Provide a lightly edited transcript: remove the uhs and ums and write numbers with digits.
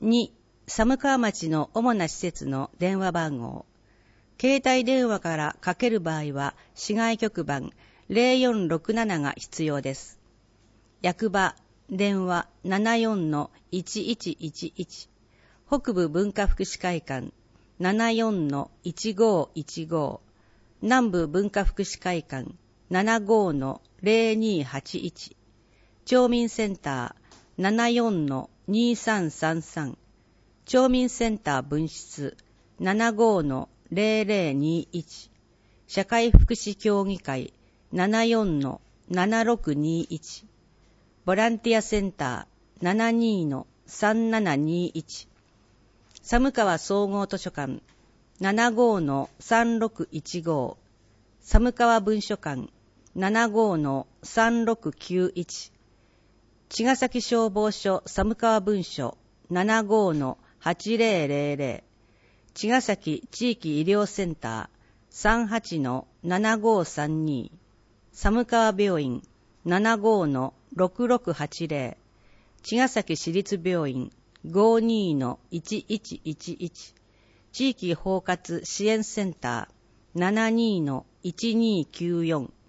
2、寒川町の主な施設の電話番号。携帯電話からかける場合は、市外局番0467が必要です。役場、電話74-1111。北部文化福祉会館74-1515。南部文化福祉会館75-0281。町民センター74-2333。町民センター分室75-0021。社会福祉協議会74-7621。ボランティアセンター72-3721。寒川総合図書館75-3615。寒川文書館75-3691。茅ヶ崎消防署寒川分署75-8000。茅ヶ崎地域医療センター38-7532。寒川病院75-6680。茅ヶ崎市立病院52-1111。地域包括支援センター72-1294。